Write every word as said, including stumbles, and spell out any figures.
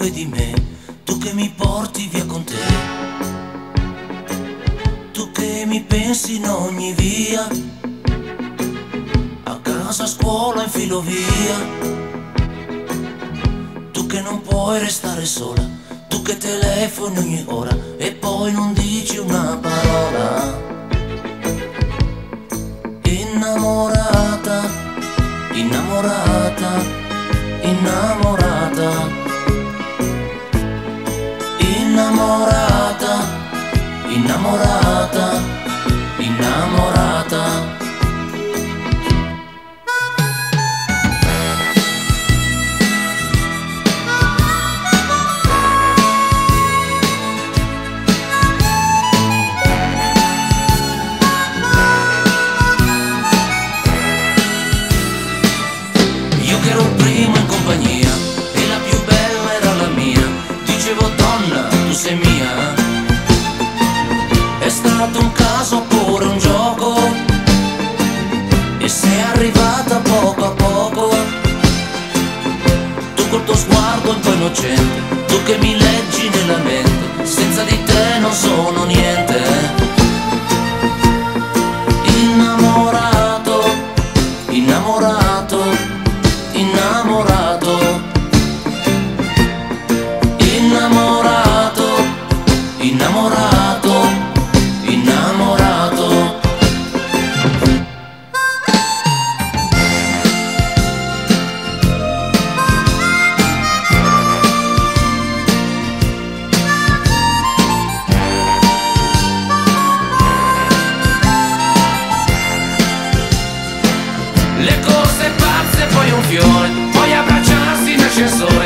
occupi di me, tu che mi porti via con te, tu che mi pensi in ogni via, a casa, a scuola, in filovia, tu che non puoi restare sola, tu che telefoni ogni ora e poi non dici una parola. Innamorata, innamorata, innamorata, innamorata, innamorata, innamorata. Io che ero il primo in compagnia e la più bella era la mia, dicevo donna, tu sei mia. È stato un caso oppure un gioco e sei arrivata poco a poco, tu col tuo sguardo un po' innocente, tu che mi leggi nella mente, senza di te non sono niente. Innamorato, innamorato, innamorato, innamorato, innamorato, innamorato. Le corse pazze, poi un fiore, poi abbracciarsi in ascensore.